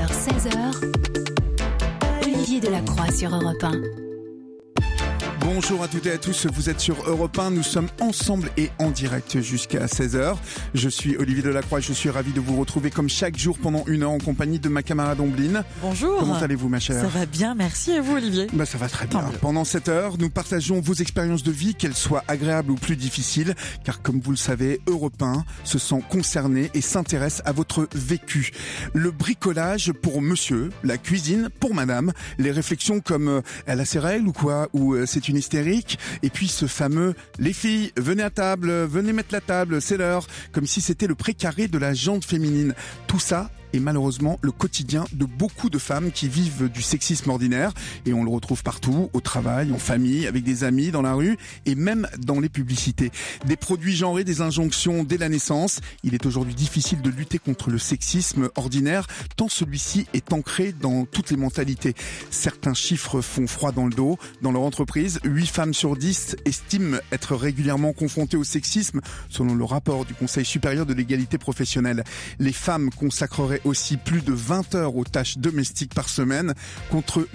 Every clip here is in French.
15h, 16h, Olivier Delacroix sur Europe 1. Bonjour à toutes et à tous, vous êtes sur Europe 1, nous sommes ensemble et en direct jusqu'à 16h. Je suis Olivier Delacroix, je suis ravi de vous retrouver comme chaque jour pendant 1 heure en compagnie de ma camarade Omblin. Bonjour. Comment allez-vous ma chère ? Ça va bien, merci, et vous Olivier ? Ça va très bien. Pendant cette heure, nous partageons vos expériences de vie, qu'elles soient agréables ou plus difficiles, car comme vous le savez, Europe 1 se sent concerné et s'intéresse à votre vécu. Le bricolage pour monsieur, la cuisine pour madame, les réflexions comme elle a ses règles ou quoi, ou c'est une hystérique, et puis ce fameux les filles, venez à table, venez mettre la table, c'est l'heure, comme si c'était le précaré de la gente féminine. Tout ça est malheureusement le quotidien de beaucoup de femmes qui vivent du sexisme ordinaire, et on le retrouve partout, au travail, en famille, avec des amis, dans la rue et même dans les publicités. Des produits genrés, des injonctions dès la naissance. Il est aujourd'hui difficile de lutter contre le sexisme ordinaire tant celui-ci est ancré dans toutes les mentalités. Certains chiffres font froid dans le dos. Dans leur entreprise, 8 femmes sur 10 estiment être régulièrement confrontées au sexisme selon le rapport du Conseil supérieur de l'égalité professionnelle. Les femmes consacreraient aussi plus de 20 heures aux tâches domestiques par semaine contre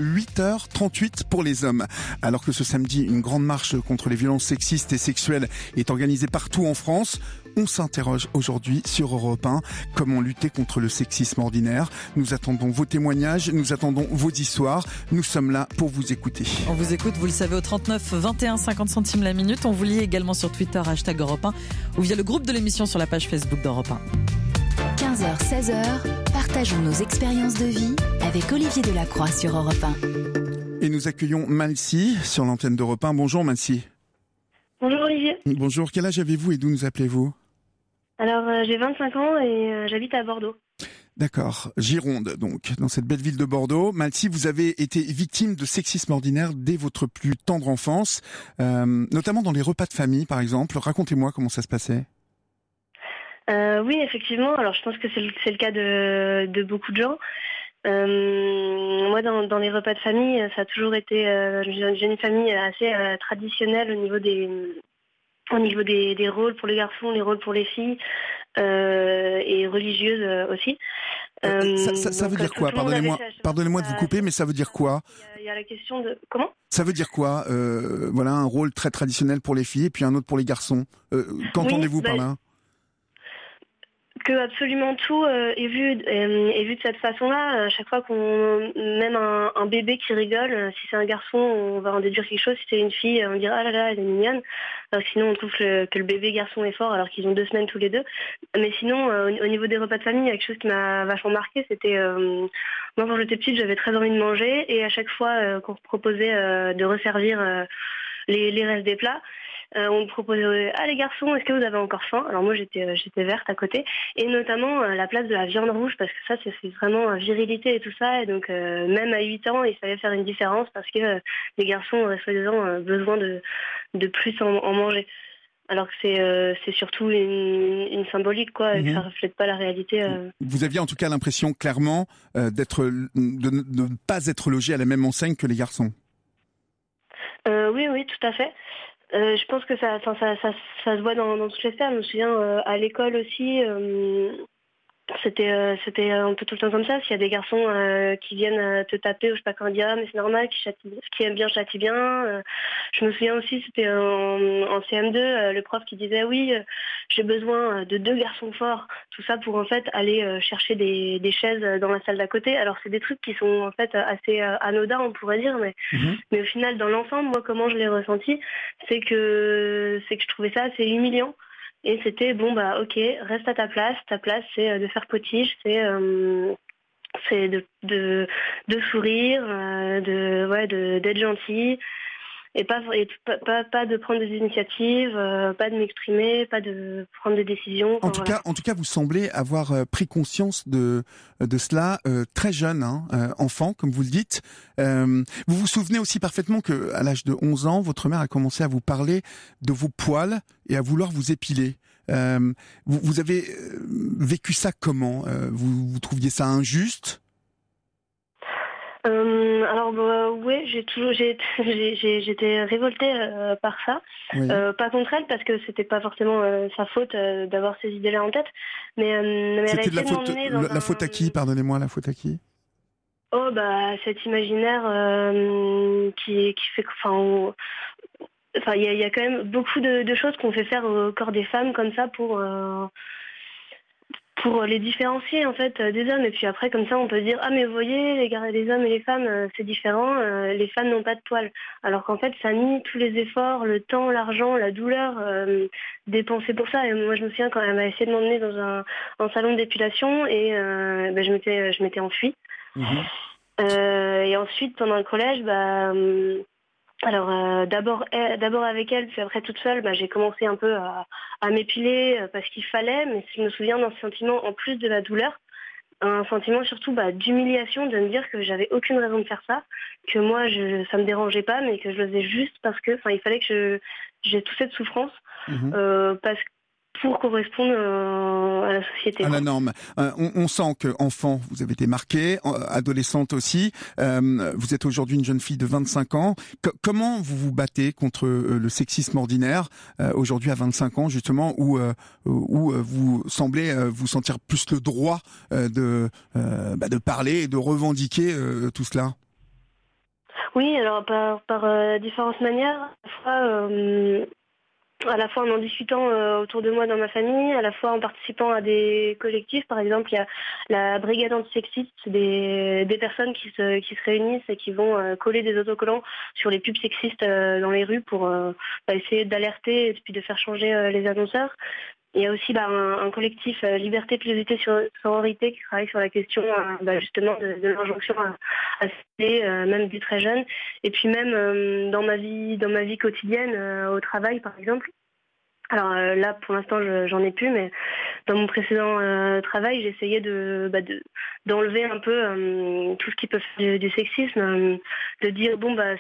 8h38 pour les hommes. Alors que ce samedi, une grande marche contre les violences sexistes et sexuelles est organisée partout en France, on s'interroge aujourd'hui sur Europe 1, comment lutter contre le sexisme ordinaire. Nous attendons vos témoignages, nous attendons vos histoires. Nous sommes là pour vous écouter. On vous écoute, vous le savez, au 39 21 50 centimes la minute. On vous lit également sur Twitter, #Europe 1, ou via le groupe de l'émission sur la page Facebook d'Europe 1. 15h, 16h, partageons nos expériences de vie avec Olivier Delacroix sur Europe 1. Et nous accueillons Malcy sur l'antenne d'Europe 1. Bonjour Malcy. Bonjour Olivier. Bonjour, quel âge avez-vous et d'où nous appelez-vous ? Alors j'ai 25 ans et j'habite à Bordeaux. D'accord, Gironde donc, dans cette belle ville de Bordeaux. Malcy, vous avez été victime de sexisme ordinaire dès votre plus tendre enfance, notamment dans les repas de famille par exemple. Racontez-moi comment ça se passait. Oui, effectivement. Alors je pense que c'est le cas de beaucoup de gens. Moi, dans les repas de famille, ça a toujours été... j'ai une famille assez traditionnelle au niveau des rôles pour les garçons, les rôles pour les filles, et religieuse aussi. Ça veut dire quoi ? Pardonnez-moi de vous couper, mais ça veut dire quoi ? Il y a la question de... Comment ? Ça veut dire quoi ? Voilà, un rôle très traditionnel pour les filles et puis un autre pour les garçons. Qu'entendez-vous par là ? Que absolument tout est vu de cette façon-là. À chaque fois qu'on même un bébé qui rigole, si c'est un garçon, on va en déduire quelque chose. Si c'est une fille, on dira ah là là, elle est mignonne. Sinon, on trouve que le bébé garçon est fort alors qu'ils ont 2 semaines tous les deux. Mais sinon, au niveau des repas de famille, il y a quelque chose qui m'a vachement marqué. C'était moi quand j'étais petite, j'avais très envie de manger et à chaque fois qu'on me proposait de resservir les restes des plats. On me proposait les garçons, est-ce que vous avez encore faim ? Alors moi j'étais verte à côté, et notamment la place de la viande rouge, parce que ça c'est vraiment virilité et tout ça, et donc même à 8 ans il fallait faire une différence parce que les garçons auraient soi-disant besoin de plus en manger. Alors que c'est surtout une symbolique quoi, et que ça reflète pas la réalité. Vous aviez en tout cas l'impression clairement de ne pas être logé à la même enseigne que les garçons. Oui, tout à fait. Je pense que ça se voit dans toutes les sphères. Je me souviens à l'école aussi, c'était un peu tout le temps comme ça. S'il y a des garçons qui viennent te taper ou je sais pas comment dire, mais c'est normal, qui aiment bien châtient bien. Je me souviens aussi, c'était en CM2, le prof qui disait oui, j'ai besoin de 2 garçons forts. Tout ça pour en fait aller chercher des chaises dans la salle d'à côté. Alors c'est des trucs qui sont en fait assez anodins, on pourrait dire, mais au final dans l'ensemble, moi comment je l'ai ressenti, c'est que je trouvais ça assez humiliant. Et c'était ok, reste à ta place. Ta place, c'est de faire potiche, c'est de sourire, d'être gentil, et pas de prendre des initiatives, pas de m'exprimer, pas de prendre des décisions. En tout cas, vous semblez avoir pris conscience de cela très jeune, enfant, comme vous le dites. Vous vous souvenez aussi parfaitement que à l'âge de 11 ans, votre mère a commencé à vous parler de vos poils et à vouloir vous épiler. Vous avez vécu ça comment ? Vous trouviez ça injuste ? Oui, j'étais révoltée par ça. Oui. Pas contre elle parce que c'était pas forcément sa faute d'avoir ces idées-là en tête, mais elle a C'était essayé de m'emmener dans la faute à qui ? Pardonnez-moi, la faute à qui ? Oh bah cet imaginaire qui fait il y a quand même beaucoup de choses qu'on fait faire au corps des femmes comme ça pour les différencier en fait des hommes. Et puis après comme ça on peut dire ah mais vous voyez les hommes et les femmes c'est différent, les femmes n'ont pas de poils, alors qu'en fait ça nie tous les efforts, le temps, l'argent, la douleur dépensés pour ça. Et moi je me souviens quand elle m'a essayé de m'emmener dans un salon d'épilation et je m'étais enfuie. Et ensuite pendant le collège d'abord avec elle, puis après toute seule, j'ai commencé un peu à m'épiler parce qu'il fallait, mais je me souviens d'un sentiment en plus de la douleur, un sentiment surtout d'humiliation, de me dire que j'avais aucune raison de faire ça, que moi ça me dérangeait pas, mais que je le faisais juste parce que il fallait que j'ai toute cette souffrance pour correspondre à la société. À la norme. On sent que enfant, vous avez été marquée, adolescente aussi. Vous êtes aujourd'hui une jeune fille de 25 ans. Comment vous vous battez contre le sexisme ordinaire aujourd'hui à 25 ans, justement, où vous semblez vous sentir plus le droit de parler et de revendiquer tout cela? Oui, alors par différentes manières. À la fois en discutant autour de moi dans ma famille, à la fois en participant à des collectifs. Par exemple, il y a la brigade antisexiste, c'est des personnes qui se réunissent et qui vont coller des autocollants sur les pubs sexistes dans les rues pour essayer d'alerter et puis de faire changer les annonceurs. Il y a aussi un collectif Liberté, Pilosité, Sororité qui travaille sur la question justement de l'injonction à céder, même des très jeunes. Et puis même dans ma vie quotidienne, au travail par exemple. Alors là pour l'instant j'en ai plus, mais dans mon précédent travail j'essayais d'enlever un peu tout ce qui peut faire du sexisme, de dire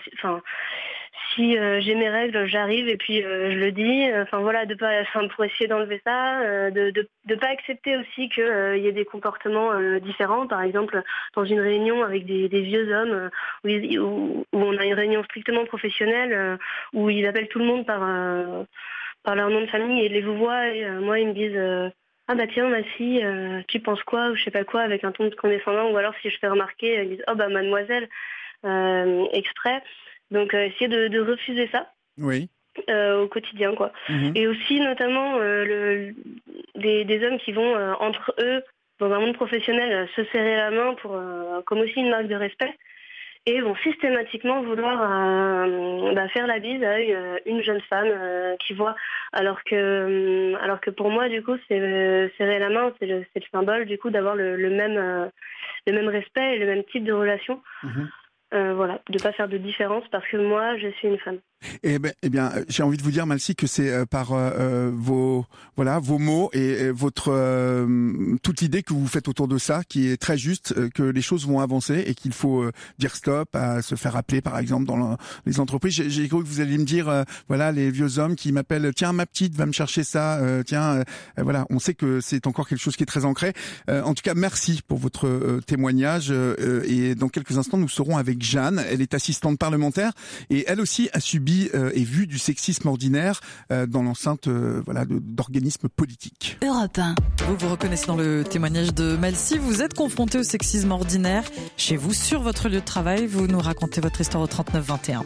si j'ai mes règles, j'arrive et puis je le dis. Pour essayer d'enlever ça, de pas accepter aussi qu'il y ait des comportements différents. Par exemple, dans une réunion avec des vieux hommes où on a une réunion strictement professionnelle où ils appellent tout le monde par leur nom de famille et les vous voient et moi ils me disent ah bah tiens ma fille, tu penses quoi ou je sais pas quoi avec un ton de condescendant, ou alors si je fais remarquer ils disent oh bah mademoiselle exprès. Donc essayer de refuser ça au quotidien quoi. Et aussi notamment des hommes qui vont entre eux dans un monde professionnel se serrer la main comme aussi une marque de respect et vont systématiquement vouloir faire la bise à une jeune femme qui voit, alors que pour moi du coup c'est serrer la main, c'est le symbole du coup d'avoir le même respect et le même type de relation. De pas faire de différence parce que moi je suis une femme. Eh bien, j'ai envie de vous dire, Malcy, que c'est par vos mots et votre toute l'idée que vous faites autour de ça, qui est très juste, que les choses vont avancer et qu'il faut dire stop à se faire appeler, par exemple, dans les entreprises. J'ai cru que vous alliez me dire, les vieux hommes qui m'appellent, tiens, ma petite, va me chercher ça, on sait que c'est encore quelque chose qui est très ancré. En tout cas, merci pour votre témoignage. Et dans quelques instants, nous serons avec Jeanne. Elle est assistante parlementaire et elle aussi a subi et vu du sexisme ordinaire dans l'enceinte d'organismes politiques. Europe 1. Vous reconnaissez dans le témoignage de Malcy, vous êtes confronté au sexisme ordinaire chez vous, sur votre lieu de travail. Vous nous racontez votre histoire au 39 21.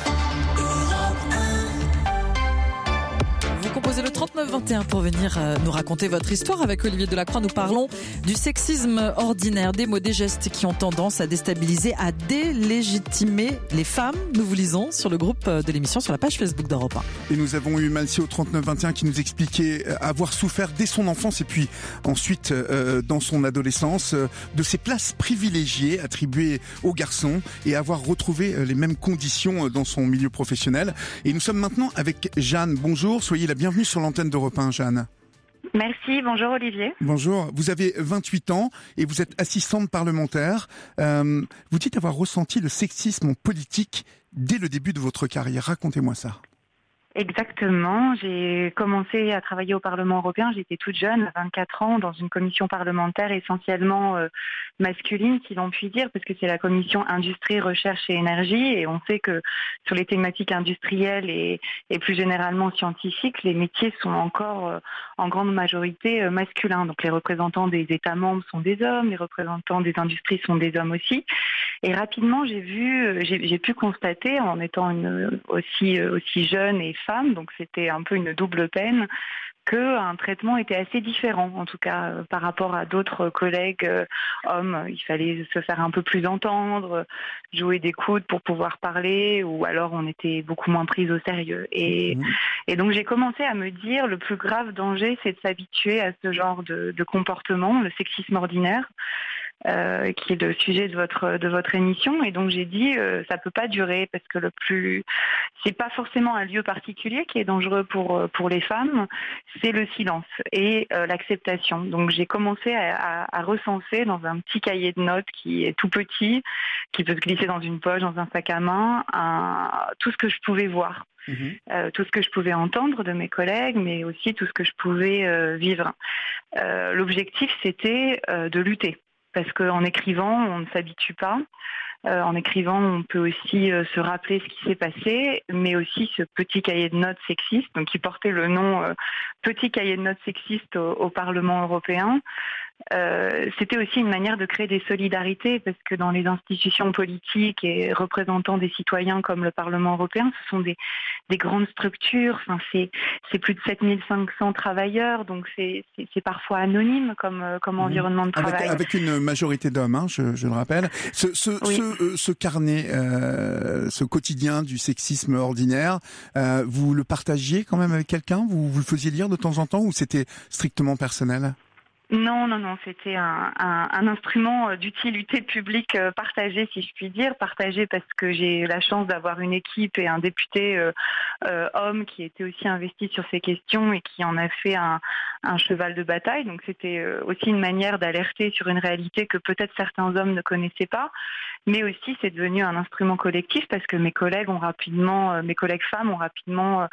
Composez le 39-21 pour venir nous raconter votre histoire. Avec Olivier Delacroix, nous parlons du sexisme ordinaire, des mots, des gestes qui ont tendance à déstabiliser, à délégitimer les femmes. Nous vous lisons sur le groupe de l'émission sur la page Facebook d'Europe 1. Et nous avons eu Malcy au 39-21 qui nous expliquait avoir souffert dès son enfance et puis ensuite dans son adolescence de ces places privilégiées attribuées aux garçons et avoir retrouvé les mêmes conditions dans son milieu professionnel. Et nous sommes maintenant avec Jeanne. Bonjour, soyez la bienvenue sur l'antenne d'Europe 1, Jeanne. Merci, bonjour Olivier. Bonjour, vous avez 28 ans et vous êtes assistante parlementaire. Vous dites avoir ressenti le sexisme en politique dès le début de votre carrière. Racontez-moi ça. Exactement. J'ai commencé à travailler au Parlement européen. J'étais toute jeune, à 24 ans, dans une commission parlementaire essentiellement masculine, si l'on peut dire, parce que c'est la commission industrie, recherche et énergie. Et on sait que sur les thématiques industrielles et plus généralement scientifiques, les métiers sont encore en grande majorité masculins. Donc les représentants des États membres sont des hommes, les représentants des industries sont des hommes aussi. Et rapidement, j'ai pu constater, en étant aussi jeune et femme, donc c'était un peu une double peine, qu'un traitement était assez différent, en tout cas par rapport à d'autres collègues hommes. Il fallait se faire un peu plus entendre, jouer des coudes pour pouvoir parler, ou alors on était beaucoup moins prise au sérieux. Et donc j'ai commencé à me dire, le plus grave danger, c'est de s'habituer à ce genre de comportement, le sexisme ordinaire. Qui est le sujet de votre émission, et donc j'ai dit ça peut pas durer, parce que c'est pas forcément un lieu particulier qui est dangereux pour les femmes, c'est le silence et l'acceptation. Donc j'ai commencé à recenser dans un petit cahier de notes qui est tout petit, qui peut se glisser dans une poche, dans un sac à main, tout ce que je pouvais voir. Tout ce que je pouvais entendre de mes collègues, mais aussi tout ce que je pouvais vivre. L'objectif, c'était de lutter. Parce qu'en écrivant, on ne s'habitue pas. En écrivant, on peut aussi se rappeler ce qui s'est passé, mais aussi ce petit cahier de notes sexiste, donc qui portait le nom Petit cahier de notes sexiste au Parlement européen. C'était aussi une manière de créer des solidarités, parce que dans les institutions politiques et représentants des citoyens comme le Parlement européen, ce sont des grandes structures. Enfin, c'est plus de 7500 travailleurs, donc c'est parfois anonyme comme environnement de travail. Avec une majorité d'hommes, hein, je le rappelle. Ce carnet, ce quotidien du sexisme ordinaire, vous le partagiez quand même avec quelqu'un? Vous le faisiez lire de temps en temps, ou c'était strictement personnel? Non, c'était un instrument d'utilité publique partagé, si je puis dire. Partagé parce que j'ai la chance d'avoir une équipe et un député homme qui était aussi investi sur ces questions et qui en a fait un cheval de bataille. Donc c'était aussi une manière d'alerter sur une réalité que peut-être certains hommes ne connaissaient pas. Mais aussi c'est devenu un instrument collectif, parce que mes collègues femmes ont rapidement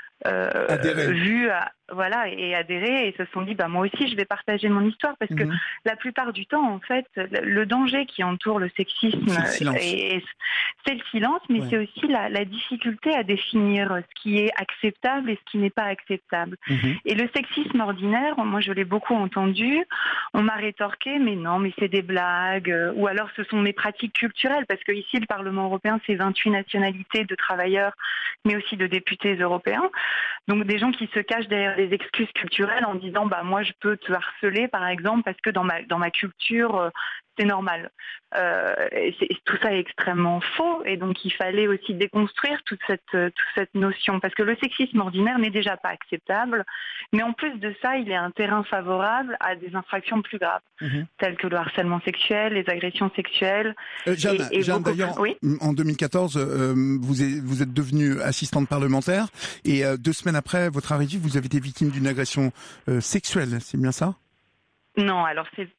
vu et adhéré, et se sont dit moi aussi je vais partager mon histoire, parce que la plupart du temps, en fait, le danger qui entoure le sexisme, c'est le silence, mais c'est aussi la difficulté à définir ce qui est acceptable et ce qui n'est pas acceptable. Et le sexisme ordinaire, moi je l'ai beaucoup entendu, on m'a rétorqué mais non, mais c'est des blagues, ou alors ce sont mes pratiques culturelles, parce que ici le Parlement européen, c'est 28 nationalités de travailleurs, mais aussi de députés européens, donc des gens qui se cachent derrière des excuses culturelles en disant moi je peux te harceler par exemple parce que dans ma culture c'est normal. Tout ça est extrêmement faux, et donc il fallait aussi déconstruire toute cette notion, parce que le sexisme ordinaire n'est déjà pas acceptable, mais en plus de ça, il est un terrain favorable à des infractions plus graves, telles que le harcèlement sexuel, les agressions sexuelles. Jeanne, d'ailleurs, en 2014, vous êtes devenue assistante parlementaire, et 2 semaines après votre arrivée, vous avez été victime d'une agression sexuelle, c'est bien ça ? Non, alors c'est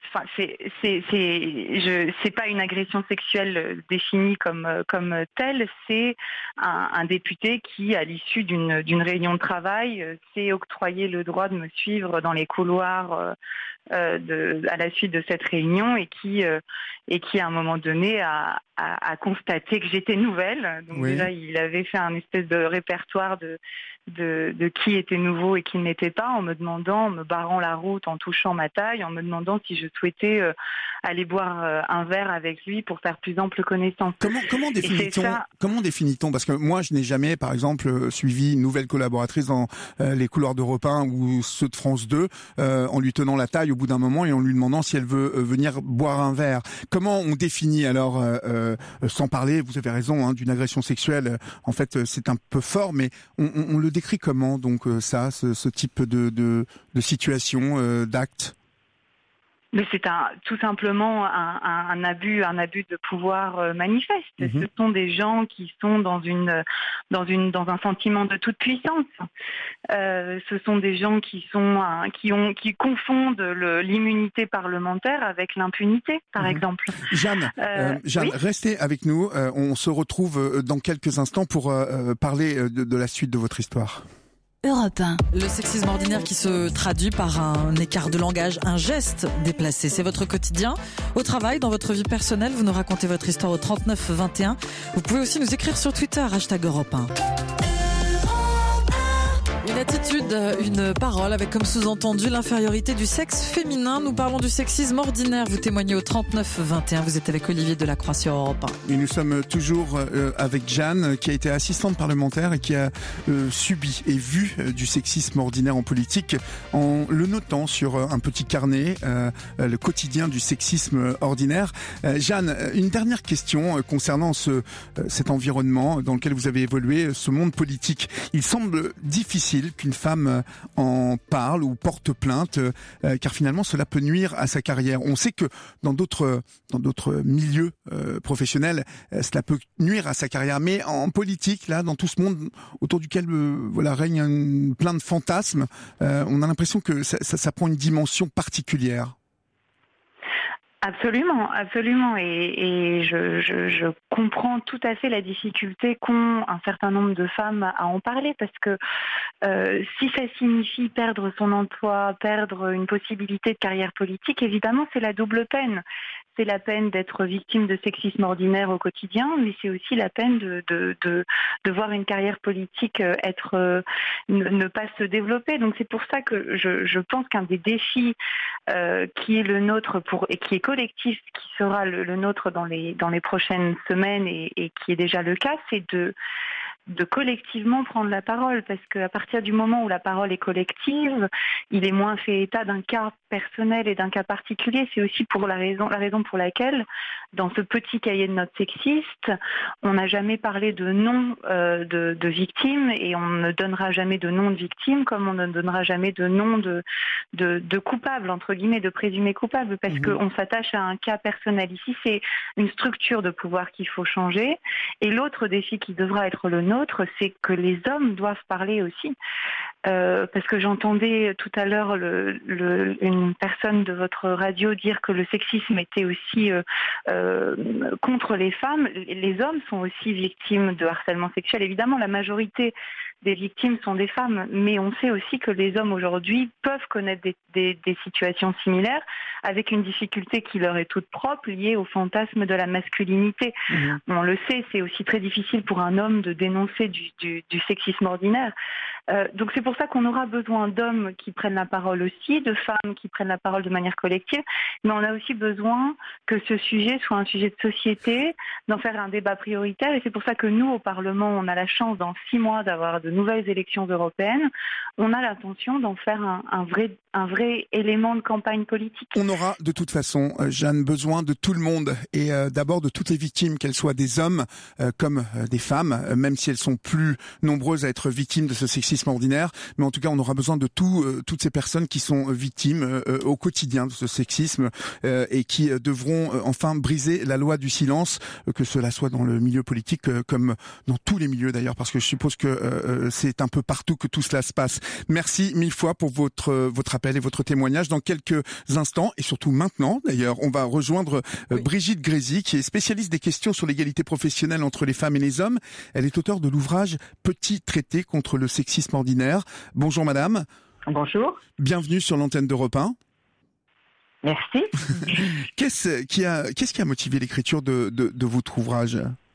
pas une agression sexuelle définie comme telle. C'est un député qui, à l'issue d'une réunion de travail, s'est octroyé le droit de me suivre dans les couloirs à la suite de cette réunion, et qui à un moment donné a constaté que j'étais nouvelle. Donc déjà, il avait fait un espèce de répertoire de qui était nouveau et qui ne l'était pas, en me barrant la route, en touchant ma taille, en me demandant si je souhaitais aller boire un verre avec lui pour faire plus ample connaissance. Comment définit-on, parce que moi je n'ai jamais, par exemple, suivi une nouvelle collaboratrice dans les couloirs d'Europe 1 ou ceux de France 2 en lui tenant la taille au bout d'un moment et en lui demandant si elle veut venir boire un verre. Comment on définit alors, sans parler, vous avez raison, d'une agression sexuelle, en fait c'est un peu fort, mais on le décrit comment, donc ce type de situation, d'acte? Mais c'est tout simplement un abus de pouvoir manifeste. Ce sont des gens qui sont dans un sentiment de toute puissance. Ce sont des gens qui confondent l'immunité parlementaire avec l'impunité, par exemple. Jeanne, oui. Restez avec nous. On se retrouve dans quelques instants pour parler de la suite de votre histoire. Europe 1. Le sexisme ordinaire qui se traduit par un écart de langage, un geste déplacé. C'est votre quotidien. Au travail, dans votre vie personnelle, vous nous racontez votre histoire au 39 21. Vous pouvez aussi nous écrire sur Twitter, #Europe 1. Une attitude, une parole avec comme sous-entendu l'infériorité du sexe féminin. Nous parlons du sexisme ordinaire. Vous témoignez au 39 21. Vous êtes avec Olivier Delacroix sur Europe 1. Et nous sommes toujours avec Jeanne, qui a été assistante parlementaire et qui a subi et vu du sexisme ordinaire en politique en le notant sur un petit carnet, le quotidien du sexisme ordinaire. Jeanne, une dernière question concernant cet environnement dans lequel vous avez évolué, ce monde politique. Il semble difficile qu'une femme en parle ou porte plainte, car finalement cela peut nuire à sa carrière. On sait que dans d'autres milieux professionnels, cela peut nuire à sa carrière, mais en politique, là, dans tout ce monde autour duquel règne plein de fantasmes, on a l'impression que ça prend une dimension particulière. Absolument. Et je comprends tout à fait la difficulté qu'ont un certain nombre de femmes à en parler, parce que si ça signifie perdre son emploi, perdre une possibilité de carrière politique, évidemment, c'est la double peine. C'est la peine d'être victime de sexisme ordinaire au quotidien, mais c'est aussi la peine de voir une carrière politique ne pas se développer. Donc c'est pour ça que je pense qu'un des défis qui est le nôtre et qui est collectif, qui sera le nôtre dans les prochaines semaines et qui est déjà le cas, c'est de collectivement prendre la parole, parce qu'à partir du moment où la parole est collective, il est moins fait état d'un cas personnel et d'un cas particulier. C'est aussi la raison pour laquelle, dans ce petit cahier de notes sexiste, on n'a jamais parlé de nom de victimes, et on ne donnera jamais de nom de victimes, comme on ne donnera jamais de nom de coupables, entre guillemets, de présumés coupables, parce qu'on s'attache à un cas personnel. Ici, c'est une structure de pouvoir qu'il faut changer. Et l'autre défi qui devra être le nôtre, c'est que les hommes doivent parler aussi. Parce que j'entendais tout à l'heure une personne de votre radio dire que le sexisme était aussi contre les femmes. Les hommes sont aussi victimes de harcèlement sexuel. Évidemment, la majorité des victimes sont des femmes, mais on sait aussi que les hommes aujourd'hui peuvent connaître des situations similaires, avec une difficulté qui leur est toute propre, liée au fantasme de la masculinité. On le sait, c'est aussi très difficile pour un homme de dénoncer du sexisme ordinaire. Donc c'est pour ça qu'on aura besoin d'hommes qui prennent la parole aussi, de femmes qui prennent la parole de manière collective, mais on a aussi besoin que ce sujet soit un sujet de société, d'en faire un débat prioritaire, et c'est pour ça que nous, au Parlement, on a la chance dans 6 mois d'avoir de nouvelles élections européennes. On a l'intention d'en faire un vrai élément de campagne politique. On aura de toute façon, Jeanne, besoin de tout le monde, et d'abord de toutes les victimes, qu'elles soient des hommes comme des femmes, même si elles sont plus nombreuses à être victimes de ce sexisme ordinaire, mais en tout cas on aura besoin de toutes ces personnes qui sont victimes au quotidien de ce sexisme et qui devront enfin briser la loi du silence, que cela soit dans le milieu politique comme dans tous les milieux d'ailleurs, parce que je suppose que c'est un peu partout que tout cela se passe. Merci 1000 fois pour votre appel et votre témoignage. Dans quelques instants, et surtout maintenant d'ailleurs, on va rejoindre Brigitte Grésy, qui est spécialiste des questions sur l'égalité professionnelle entre les femmes et les hommes. Elle est auteure de l'ouvrage Petit traité contre le sexisme ordinaire. Bonjour madame. Bonjour. Bienvenue sur l'antenne d'Europe 1. Merci. Qu'est-ce qui a motivé l'écriture de votre ouvrage ?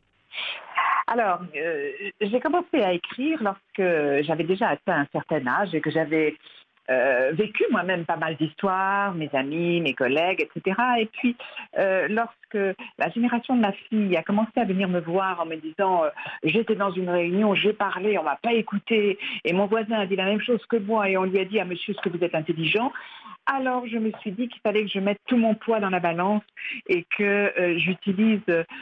Alors, j'ai commencé à écrire lorsque j'avais déjà atteint un certain âge et que j'avais vécu moi-même pas mal d'histoires, mes amis, mes collègues, etc. Et puis, lorsque la génération de ma fille a commencé à venir me voir en me disant j'étais dans une réunion, j'ai parlé, on m'a pas écouté, et mon voisin a dit la même chose que moi, et on lui a dit « Ah monsieur, est-ce que vous êtes intelligent ?» Alors, je me suis dit qu'il fallait que je mette tout mon poids dans la balance et que j'utilise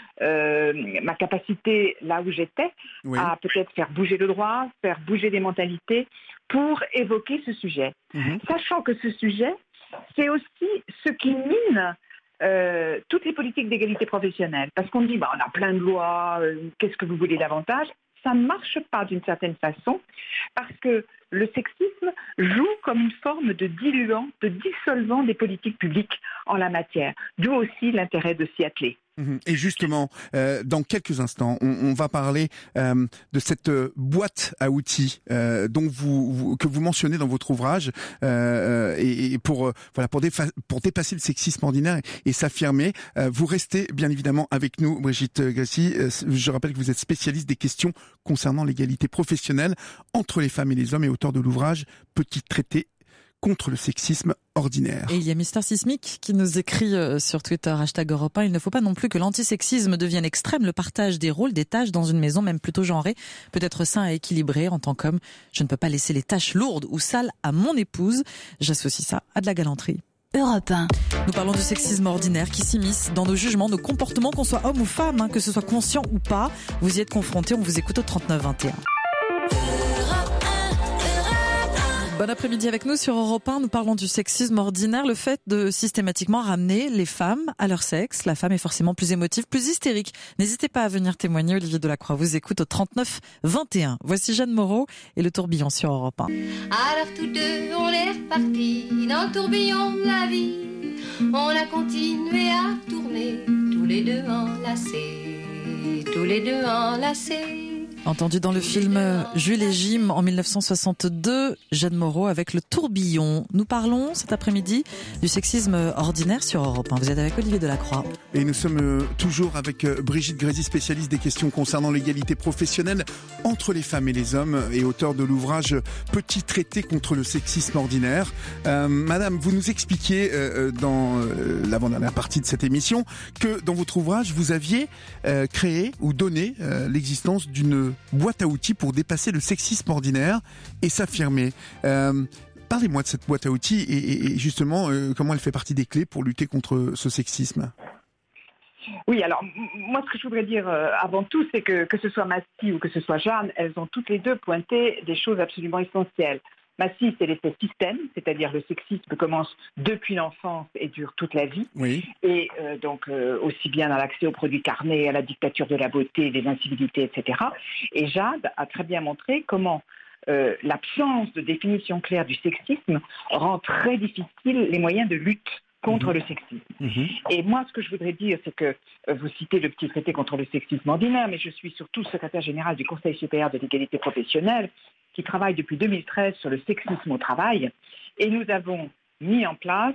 ma capacité là où j'étais, à peut-être faire bouger le droit, faire bouger les mentalités pour évoquer ce sujet. Sachant que ce sujet c'est aussi ce qui mine toutes les politiques d'égalité professionnelle. Parce qu'on dit, on a plein de lois, qu'est-ce que vous voulez davantage ? Ça ne marche pas d'une certaine façon, parce que le sexisme joue comme une forme de diluant, de dissolvant des politiques publiques en la matière. D'où aussi l'intérêt de s'y atteler. Et justement, dans quelques instants, on va parler de cette boîte à outils que vous mentionnez dans votre ouvrage, et pour dépasser le sexisme ordinaire et s'affirmer. Vous restez bien évidemment avec nous, Brigitte Gracy. Je rappelle que vous êtes spécialiste des questions concernant l'égalité professionnelle entre les femmes et les hommes et auteur de l'ouvrage Petit traité contre le sexisme ordinaire. Et il y a Mister Sismic qui nous écrit sur Twitter, #Europe1, il ne faut pas non plus que l'antisexisme devienne extrême. Le partage des rôles, des tâches dans une maison, même plutôt genrée, peut être sain et équilibré. En tant qu'homme, je ne peux pas laisser les tâches lourdes ou sales à mon épouse. J'associe ça à de la galanterie. Europe 1. Nous parlons du sexisme ordinaire qui s'immisce dans nos jugements, nos comportements, qu'on soit homme ou femme, que ce soit conscient ou pas. Vous y êtes confrontés, on vous écoute au 39-21. Bon après-midi avec nous sur Europe 1. Nous parlons du sexisme ordinaire, le fait de systématiquement ramener les femmes à leur sexe. La femme est forcément plus émotive, plus hystérique. N'hésitez pas à venir témoigner. Olivier Delacroix vous écoute au 39-21. Voici Jeanne Moreau et le tourbillon sur Europe 1. Alors tous deux, on est repartis dans le tourbillon de la vie. On a continué à tourner, tous les deux enlacés, tous les deux enlacés. Entendu dans le film Jules et Jim en 1962, Jeanne Moreau avec le tourbillon. Nous parlons cet après-midi du sexisme ordinaire sur Europe 1. Vous êtes avec Olivier Delacroix. Et nous sommes toujours avec Brigitte Gracy, spécialiste des questions concernant l'égalité professionnelle entre les femmes et les hommes et auteur de l'ouvrage Petit traité contre le sexisme ordinaire. Madame, vous nous expliquiez dans l'avant-dernière partie de cette émission que dans votre ouvrage, vous aviez créé ou donné l'existence d'une boîte à outils pour dépasser le sexisme ordinaire et s'affirmer. Parlez-moi de cette boîte à outils et justement comment elle fait partie des clés pour lutter contre ce sexisme. Oui, alors moi ce que je voudrais dire avant tout, c'est que ce soit Massy ou que ce soit Jeanne, elles ont toutes les deux pointé des choses absolument essentielles. Massy, c'est l'effet système, c'est-à-dire le sexisme commence depuis l'enfance et dure toute la vie. Oui. Et donc aussi bien dans l'accès aux produits carnés, à la dictature de la beauté, des incivilités, etc. Et Jade a très bien montré comment l'absence de définition claire du sexisme rend très difficile les moyens de lutte contre le sexisme. Et moi, ce que je voudrais dire, c'est que vous citez le petit traité contre le sexisme ordinaire, mais je suis surtout secrétaire général du Conseil supérieur de l'égalité professionnelle, qui travaille depuis 2013 sur le sexisme au travail. Et nous avons mis en place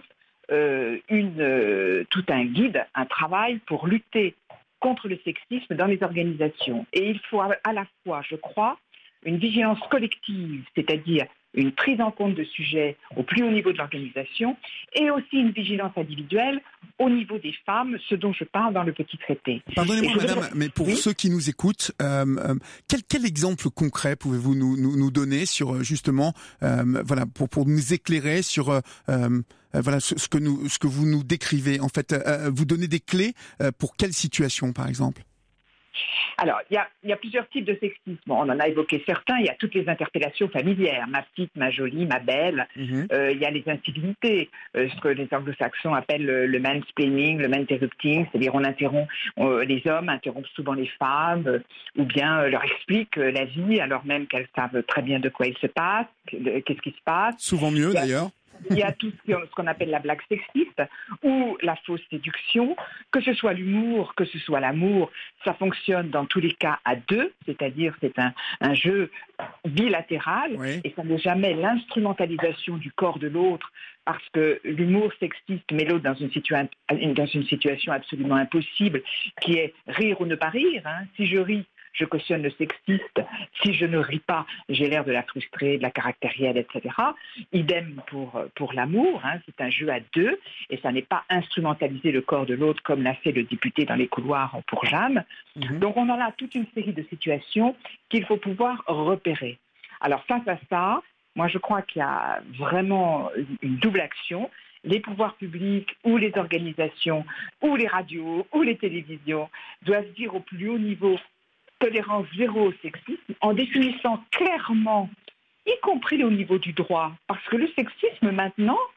tout un guide, un travail pour lutter contre le sexisme dans les organisations. Et il faut à la fois, je crois, une vigilance collective, c'est-à-dire une prise en compte de sujets au plus haut niveau de l'organisation, et aussi une vigilance individuelle au niveau des femmes, ce dont je parle dans le petit traité. Pardonnez-moi, madame, mais pour ceux qui nous écoutent, quel exemple concret pouvez-vous nous donner sur justement, pour nous éclairer sur ce que vous nous décrivez. En fait, vous donnez des clés pour quelle situation, par exemple ? Alors, il y a plusieurs types de sexisme. On en a évoqué certains. Il y a toutes les interpellations familières, ma petite, ma jolie, ma belle. Il y a les incivilités, ce que les anglo-saxons appellent le mansplaining, le man-interrupting, c'est-à-dire les hommes interrompent souvent les femmes, ou bien leur expliquent la vie alors même qu'elles savent très bien de quoi il se passe, qu'est-ce qui se passe. Souvent mieux d'ailleurs. Il y a tout ce qu'on appelle la blague sexiste ou la fausse séduction, que ce soit l'humour, que ce soit l'amour, ça fonctionne dans tous les cas à deux, c'est-à-dire c'est un jeu bilatéral, oui. Et ça n'est jamais l'instrumentalisation du corps de l'autre, parce que l'humour sexiste met l'autre dans une situation absolument impossible, qui est rire ou ne pas rire. Si je ris, je cautionne le sexiste. Si je ne ris pas, j'ai l'air de la frustrée, de la caractérielle, etc. Idem pour l'amour. C'est un jeu à deux et ça n'est pas instrumentaliser le corps de l'autre comme l'a fait le député dans les couloirs pour Jeanne. Donc on en a toute une série de situations qu'il faut pouvoir repérer. Alors face à ça, moi je crois qu'il y a vraiment une double action. Les pouvoirs publics ou les organisations ou les radios ou les télévisions doivent dire au plus haut niveau tolérance zéro au sexisme en définissant clairement, y compris au niveau du droit, parce que le sexisme maintenant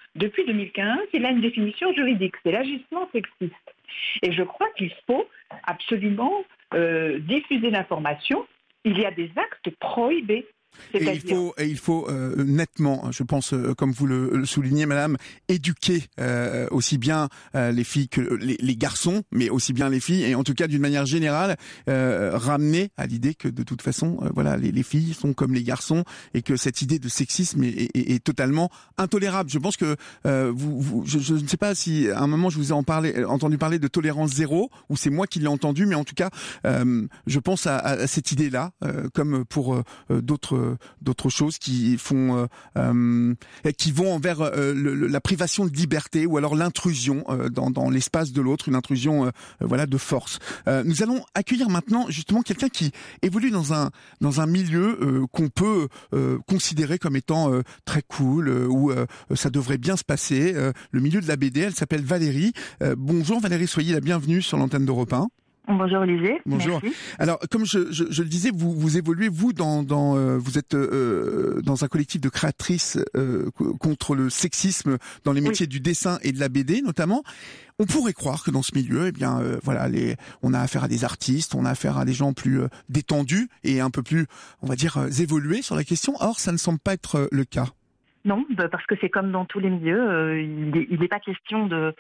depuis 2015, il a une définition juridique, c'est l'agissement sexiste. Et je crois qu'il faut absolument diffuser l'information. Il y a des actes prohibés. Et il faut nettement, je pense, comme vous le soulignez, madame, éduquer aussi bien les filles que les garçons, mais aussi bien les filles, et en tout cas d'une manière générale, ramener à l'idée que de toute façon, voilà, les filles sont comme les garçons, et que cette idée de sexisme est totalement intolérable. Je pense que je ne sais pas si à un moment je vous ai entendu parler de tolérance zéro, ou c'est moi qui l'ai entendu, mais en tout cas, je pense à cette idée-là, comme pour d'autres choses qui font qui vont envers la privation de liberté ou alors l'intrusion dans l'espace de l'autre, une intrusion voilà de force. Nous allons accueillir maintenant justement quelqu'un qui évolue dans un milieu qu'on peut considérer comme étant très cool, où ça devrait bien se passer, le milieu de la BD. Elle s'appelle Valérie. Bonjour Valérie, soyez la bienvenue sur l'antenne d'Europe 1. Bonjour Olivier. Bonjour. Merci. Alors, comme je le disais, vous évoluez vous vous êtes dans un collectif de créatrices contre le sexisme dans les métiers du dessin et de la BD notamment. On pourrait croire que dans ce milieu, eh bien, voilà, on a affaire à des artistes, on a affaire à des gens plus détendus et un peu plus, on va dire, évolués sur la question. Or, ça ne semble pas être le cas. Non, parce que c'est comme dans tous les milieux, il n'est pas question de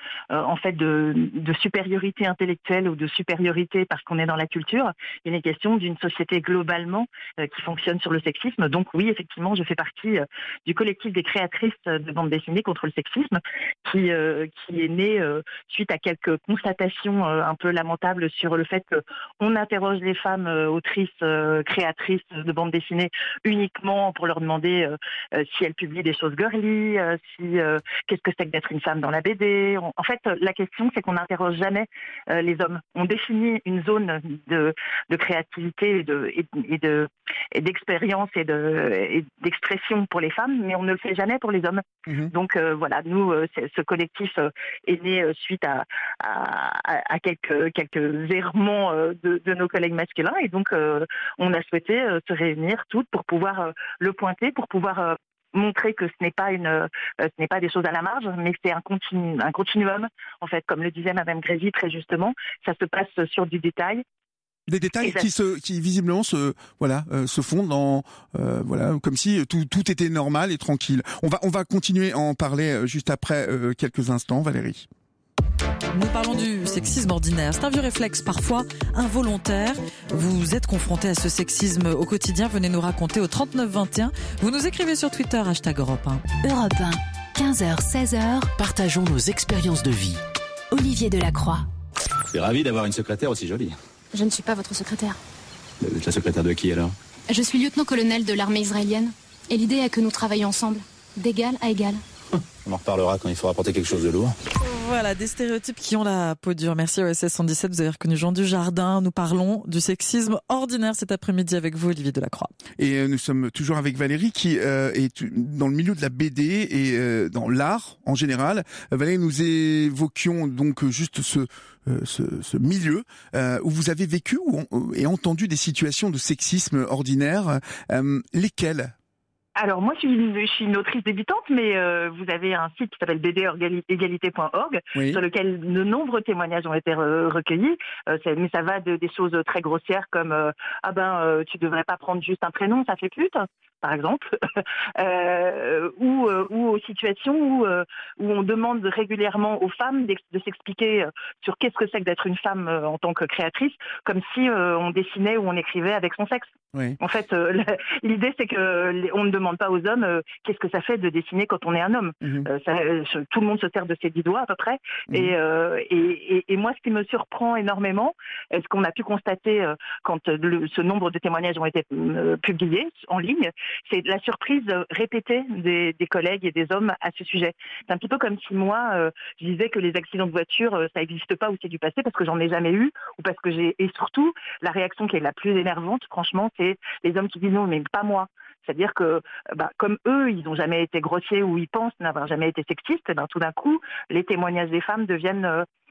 supériorité intellectuelle ou de supériorité parce qu'on est dans la culture. Il est question d'une société globalement qui fonctionne sur le sexisme. Donc oui, effectivement, je fais partie du collectif des créatrices de bande dessinée contre le sexisme, qui est né suite à quelques constatations un peu lamentables sur le fait qu'on interroge les femmes autrices, créatrices de bande dessinée uniquement pour leur demander si elles publient des choses girly, qu'est-ce que c'est que d'être une femme dans la BD. En fait, la question, c'est qu'on n'interroge jamais les hommes. On définit une zone de créativité et d'expérience et d'expression pour les femmes, mais on ne le fait jamais pour les hommes. Donc voilà, nous, ce collectif est né suite à quelques errements de nos collègues masculins, et donc on a souhaité se réunir toutes pour pouvoir le pointer, pour pouvoir montrer que ce n'est pas des choses à la marge, mais que c'est un continuum, en fait, comme le disait Madame Grézy très justement, ça se passe sur du détail. Des détails qui visiblement se font dans comme si tout était normal et tranquille. On va continuer à en parler juste après quelques instants, Valérie. Nous parlons du sexisme ordinaire. C'est un vieux réflexe, parfois involontaire. Vous êtes confronté à ce sexisme au quotidien. Venez nous raconter au 3921. Vous nous écrivez sur Twitter, #Europe 1. Europe 1, 15h, 16h. Partageons nos expériences de vie. Olivier Delacroix. Je suis ravi d'avoir une secrétaire aussi jolie. Je ne suis pas votre secrétaire. Vous êtes la secrétaire de qui alors? Je suis lieutenant-colonel de l'armée israélienne. Et l'idée est que nous travaillions ensemble, d'égal à égal. On en reparlera quand il faudra porter quelque chose de lourd. Voilà, des stéréotypes qui ont la peau dure. Merci OSS 117, vous avez reconnu Jean Dujardin. Nous parlons du sexisme ordinaire cet après-midi avec vous, Olivier Delacroix. Et nous sommes toujours avec Valérie qui est dans le milieu de la BD et dans l'art en général. Valérie, nous évoquions donc juste ce milieu où vous avez vécu et entendu des situations de sexisme ordinaire. Lesquelles ? Alors moi, je suis une autrice débutante, mais vous avez un site qui s'appelle bdégalité.org, oui, sur lequel de nombreux témoignages ont été recueillis. Mais ça va des choses très grossières comme tu devrais pas prendre juste un prénom, ça fait pute, par exemple, ou aux situations où on demande régulièrement aux femmes de s'expliquer sur qu'est-ce que c'est que d'être une femme en tant que créatrice, comme si on dessinait ou on écrivait avec son sexe. Oui. En fait, l'idée c'est que on ne demande pas aux hommes qu'est-ce que ça fait de dessiner quand on est un homme. Tout le monde se sert de ses 10 doigts à peu près. Et moi, ce qui me surprend énormément, ce qu'on a pu constater quand ce nombre de témoignages ont été publiés en ligne, c'est la surprise répétée des collègues et des hommes à ce sujet. C'est un petit peu comme si moi, je disais que les accidents de voiture, ça n'existe pas ou c'est du passé parce que j'en ai jamais eu, ou parce que et surtout, la réaction qui est la plus énervante, franchement, c'est les hommes qui disent non, mais pas moi. C'est-à-dire que, comme eux, ils n'ont jamais été grossiers ou ils pensent n'avoir jamais été sexistes, tout d'un coup, les témoignages des femmes deviennent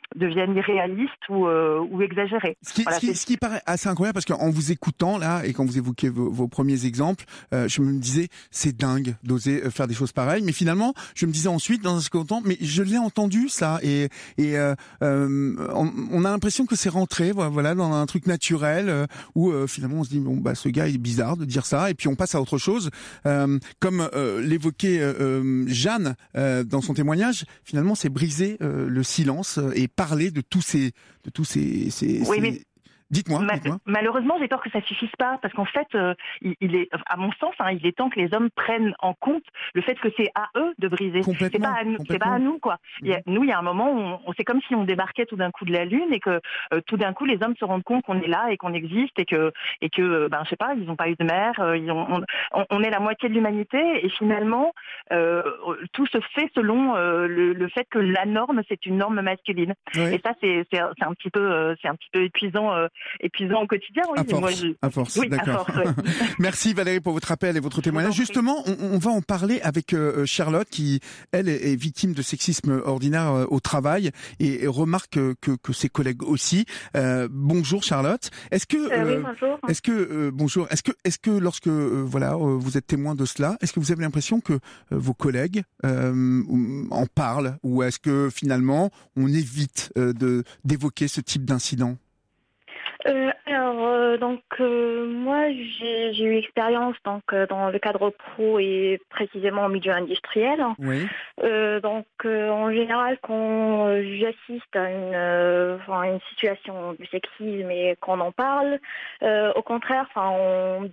deviennent irréalistes ou exagérées. Ce qui paraît assez incroyable, parce qu'en vous écoutant là et quand vous évoquez vos premiers exemples, je me disais c'est dingue d'oser faire des choses pareilles, mais finalement je me disais ensuite dans un second temps, mais je l'ai entendu ça et on a l'impression que c'est rentré voilà dans un truc naturel où finalement on se dit bon bah ce gars il est bizarre de dire ça et puis on passe à autre chose, comme l'évoquait Jeanne dans son témoignage. Finalement c'est briser le silence et parler de tous ces mais Dites-moi. Malheureusement, j'ai peur que ça suffise pas, parce qu'en fait, il est, à mon sens, il est temps que les hommes prennent en compte le fait que c'est à eux de briser. C'est pas à nous, quoi. Nous, il y a un moment où c'est comme si on débarquait tout d'un coup de la lune et que tout d'un coup les hommes se rendent compte qu'on est là et qu'on existe et que, je sais pas, ils n'ont pas eu de mère, on est la moitié de l'humanité et finalement tout se fait selon le fait que la norme c'est une norme masculine. Oui. Et ça c'est un petit peu épuisant au quotidien. Oui, à force, oui, d'accord. À force, oui. Merci Valérie pour votre appel et votre témoignage. Justement, on va en parler avec Charlotte qui, elle, est victime de sexisme ordinaire au travail et remarque que ses collègues aussi. Bonjour Charlotte. Est-ce que bonjour. Est-ce que lorsque vous êtes témoin de cela, est-ce que vous avez l'impression que vos collègues en parlent ou est-ce que finalement on évite d'évoquer ce type d'incident? Moi j'ai eu expérience dans le cadre pro et précisément au milieu industriel. Oui. En général quand j'assiste à une situation de sexisme et qu'on en parle, au contraire, on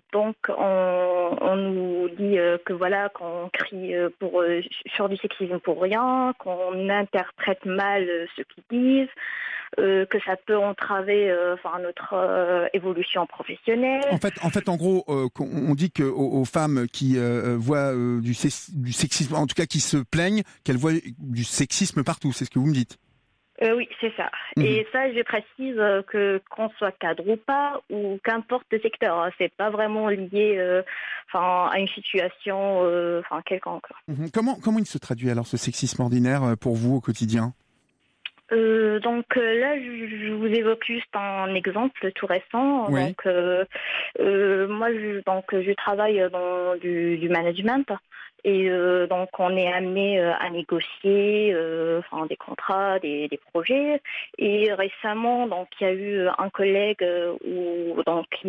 nous dit que voilà qu'on crie sur du sexisme pour rien, qu'on interprète mal ce qu'ils disent. Que ça peut entraver notre évolution professionnelle. En fait, en gros, on dit que aux femmes qui voient du sexisme, en tout cas qui se plaignent, qu'elles voient du sexisme partout. C'est ce que vous me dites. Oui, c'est ça. Et ça, je précise que qu'on soit cadre ou pas, ou qu'importe le secteur, c'est pas vraiment lié à une situation quelconque. Comment il se traduit alors ce sexisme ordinaire pour vous au quotidien? Là, je vous évoque juste un exemple tout récent. Oui. Moi, je travaille dans du management et on est amené à négocier des contrats, des projets. Et récemment, il y a eu un collègue où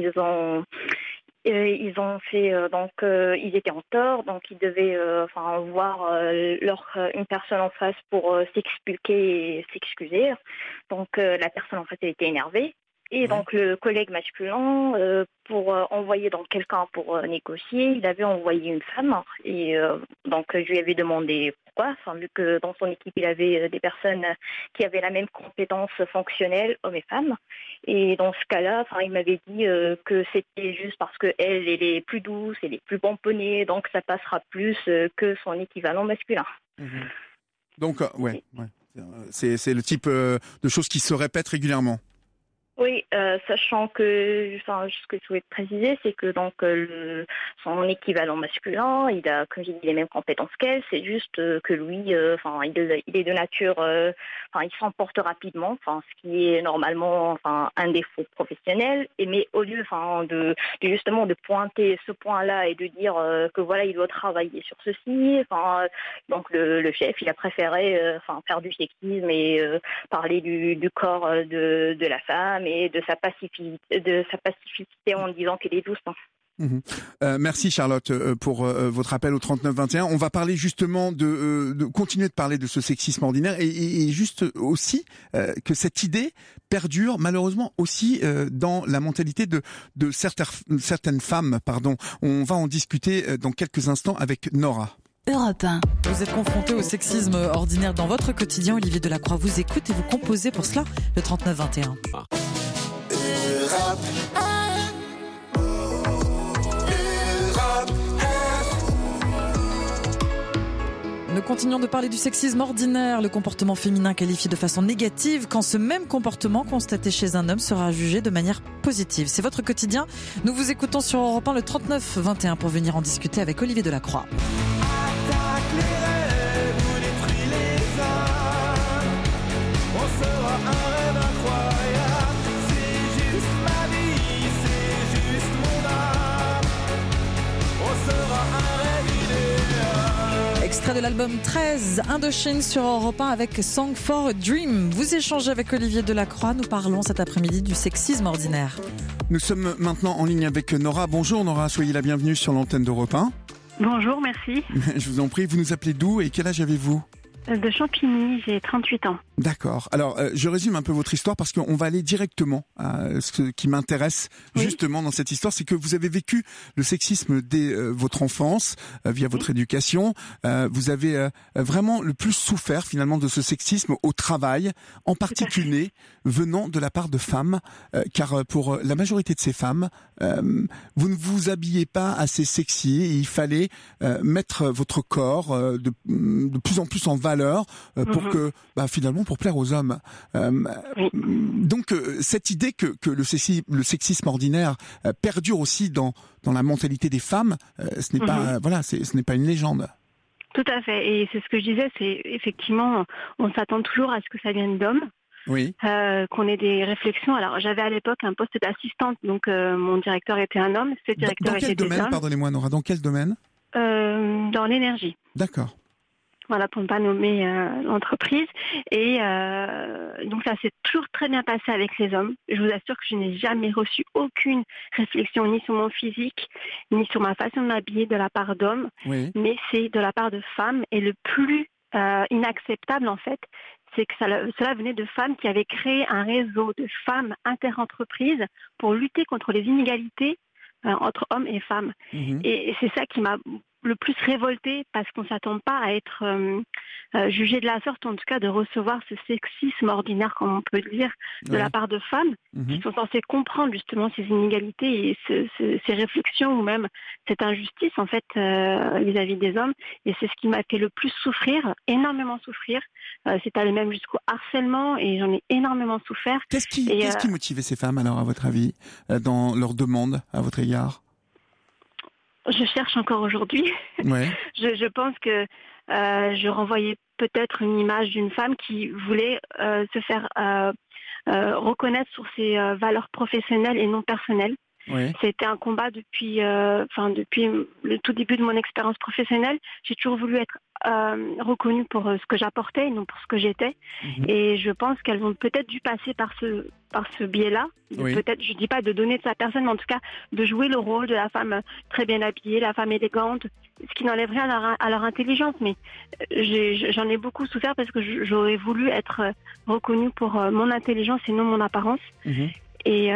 ils ont fait ils étaient en tort, donc ils devaient voir une personne en face pour s'expliquer et s'excuser. Donc la personne en face elle était énervée et donc le collègue masculin pour envoyer quelqu'un pour négocier, il avait envoyé une femme et je lui avais demandé pourquoi, vu que dans son équipe il avait des personnes qui avaient la même compétence fonctionnelle, hommes et femmes. Et dans ce cas-là, il m'avait dit que c'était juste parce que elle est plus douce, elle est plus pomponnée, donc ça passera plus que son équivalent masculin. Donc c'est le type de choses qui se répètent régulièrement. Oui, sachant que, ce que je voulais préciser, c'est que son équivalent masculin, il a, comme j'ai dit, les mêmes compétences qu'elle. C'est juste que lui, il est de nature, il s'emporte rapidement, ce qui est normalement, un défaut professionnel. Mais au lieu, justement de pointer ce point-là et de dire que voilà, il doit travailler sur ceci. Le chef, il a préféré, faire du sexisme et parler du corps de la femme. Et de sa pacificité en disant qu'elle est douce. Merci Charlotte pour votre appel au 3921. On va parler justement de continuer de parler de ce sexisme ordinaire et juste aussi que cette idée perdure malheureusement aussi dans la mentalité de certaines femmes. On va en discuter dans quelques instants avec Nora. Europe 1. Vous êtes confronté au sexisme ordinaire dans votre quotidien. Olivier Delacroix vous écoute et vous composez pour cela le 3921. Nous continuons de parler du sexisme ordinaire, le comportement féminin qualifié de façon négative quand ce même comportement constaté chez un homme sera jugé de manière positive. C'est votre quotidien. Nous vous écoutons sur Europe 1 le 3921 pour venir en discuter avec Olivier Delacroix. Attaque les rêves, détruit les hommes. On sera extrait de l'album 13, Indochine sur Europe 1 avec Song for a Dream. Vous échangez avec Olivier Delacroix. Nous parlons cet après-midi du sexisme ordinaire. Nous sommes maintenant en ligne avec Nora. Bonjour Nora, soyez la bienvenue sur l'antenne d'Europe 1. Bonjour, merci. Je vous en prie, vous nous appelez d'où et quel âge avez-vous ? De Champigny, j'ai 38 ans. D'accord. Alors, je résume un peu votre histoire parce qu'on va aller directement à ce qui m'intéresse justement dans cette histoire, c'est que vous avez vécu le sexisme dès votre enfance, via votre éducation. Vous avez vraiment le plus souffert finalement de ce sexisme au travail, en particulier venant de la part de femmes, car pour la majorité de ces femmes, vous ne vous habillez pas assez sexy et il fallait mettre votre corps de plus en plus en valeur pour que finalement pour plaire aux hommes. Donc cette idée que le sexisme ordinaire perdure aussi dans la mentalité des femmes, ce n'est pas ce n'est pas une légende. Tout à fait, et c'est ce que je disais, c'est effectivement on s'attend toujours à ce que ça vienne d'hommes. Oui. Qu'on ait des réflexions. Alors j'avais à l'époque un poste d'assistante, donc mon directeur était un homme, ce directeur était des hommes. Dans quel domaine, pardonnez-moi Nora, dans quel domaine ? Dans l'énergie. D'accord. Voilà, pour ne pas nommer l'entreprise. Et donc ça s'est toujours très bien passé avec les hommes. Je vous assure que je n'ai jamais reçu aucune réflexion ni sur mon physique, ni sur ma façon de m'habiller de la part d'hommes. Oui. Mais c'est de la part de femmes. Et le plus inacceptable, en fait, c'est que cela venait de femmes qui avaient créé un réseau de femmes interentreprises pour lutter contre les inégalités entre hommes et femmes. Et c'est ça qui m'a le plus révoltée, parce qu'on ne s'attend pas à être jugé de la sorte, en tout cas de recevoir ce sexisme ordinaire, comme on peut le dire, de la part de femmes qui sont censées comprendre justement ces inégalités et ces réflexions ou même cette injustice en fait vis-à-vis des hommes. Et c'est ce qui m'a fait le plus souffrir, énormément souffrir. C'est allé même jusqu'au harcèlement et j'en ai énormément souffert. Qu'est-ce qui motivait ces femmes alors, à votre avis, dans leurs demandes à votre égard ? Je cherche encore aujourd'hui. Ouais. Je pense que je renvoyais peut-être une image d'une femme qui voulait se faire reconnaître sur ses valeurs professionnelles et non personnelles. Oui. C'était un combat depuis le tout début de mon expérience professionnelle. J'ai toujours voulu être reconnue pour ce que j'apportais et non pour ce que j'étais. Et je pense qu'elles ont peut-être dû passer par ce biais-là. Peut-être, je dis pas de donner de sa personne, mais en tout cas de jouer le rôle de la femme très bien habillée, la femme élégante, ce qui n'enlève rien à leur intelligence. Mais j'en ai beaucoup souffert parce que j'aurais voulu être reconnue pour mon intelligence et non mon apparence. Et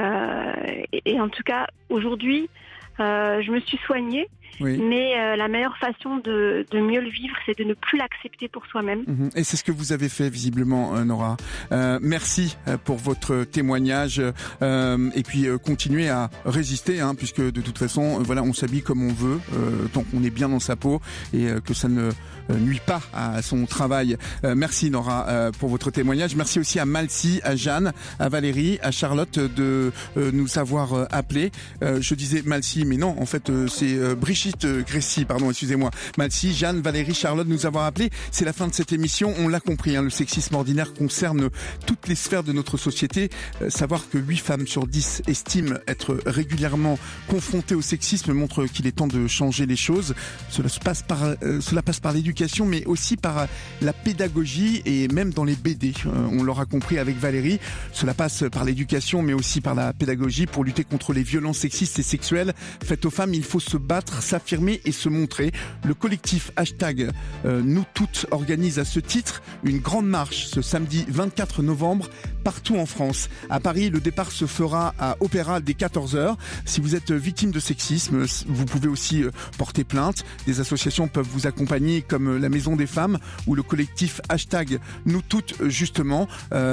en tout cas, aujourd'hui, je me suis soignée, mais la meilleure façon de mieux le vivre, c'est de ne plus l'accepter pour soi-même. Et c'est ce que vous avez fait visiblement, Nora. Merci pour votre témoignage et puis continuez à résister, puisque de toute façon, on s'habille comme on veut, tant qu'on est bien dans sa peau et que ça ne nuit pas à son travail. Merci Nora pour votre témoignage. Merci aussi à Malcy, à Jeanne, à Valérie, à Charlotte de nous avoir appelés. Je disais Malcy, mais non, en fait c'est Brigitte Gressy, pardon, excusez-moi. Malcy, Jeanne, Valérie, Charlotte nous avoir appelés. C'est la fin de cette émission. On l'a compris, le sexisme ordinaire concerne toutes les sphères de notre société. Savoir que 8 femmes sur 10 estiment être régulièrement confrontées au sexisme montre qu'il est temps de changer les choses. Cela passe par l'éducation, mais aussi par la pédagogie et même dans les BD. On l'aura compris avec Valérie. Cela passe par l'éducation, mais aussi par la pédagogie pour lutter contre les violences sexistes et sexuelles faites aux femmes. Il faut se battre, s'affirmer et se montrer. Le collectif #Nous Toutes organise à ce titre une grande marche ce samedi 24 novembre partout en France. À Paris, le départ se fera à Opéra dès 14h. Si vous êtes victime de sexisme, vous pouvez aussi porter plainte. Des associations peuvent vous accompagner comme la Maison des Femmes ou le collectif #Nous Toutes justement.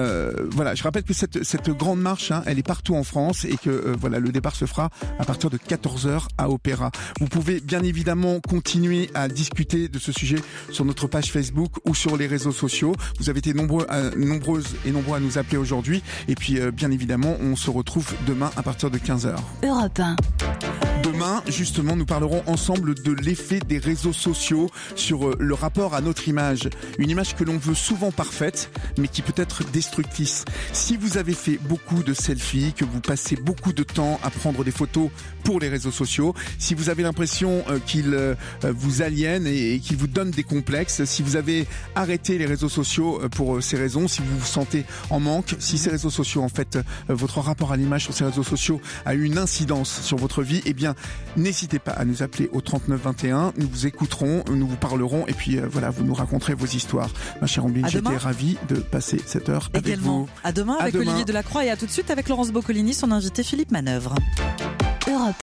Je rappelle que cette grande marche, elle est partout en France et que le départ se fera à partir de 14h à Opéra. Vous pouvez bien évidemment continuer à discuter de ce sujet sur notre page Facebook ou sur les réseaux sociaux. Vous avez été nombreuses et nombreux à nous appeler aujourd'hui. Et puis, bien évidemment, on se retrouve demain à partir de 15h. Europe 1. Demain, justement, nous parlerons ensemble de l'effet des réseaux sociaux sur le rapport à notre image. Une image que l'on veut souvent parfaite, mais qui peut être destructrice. Si vous avez fait beaucoup de selfies, que vous passez beaucoup de temps à prendre des photos pour les réseaux sociaux, si vous avez l'impression qu'ils vous aliènent et qu'ils vous donnent des complexes, si vous avez arrêté les réseaux sociaux pour ces raisons, si vous vous sentez en manque, si ces réseaux sociaux, en fait, votre rapport à l'image sur ces réseaux sociaux a eu une incidence sur votre vie, eh bien, n'hésitez pas à nous appeler au 39 21. Nous vous écouterons, nous vous parlerons et puis voilà, vous nous raconterez vos histoires. Ma chère Ambline, j'étais ravie de passer cette heure avec vous. À demain avec Olivier Delacroix et à tout de suite avec Laurence Boccolini, son invité Philippe Manœuvre. Europe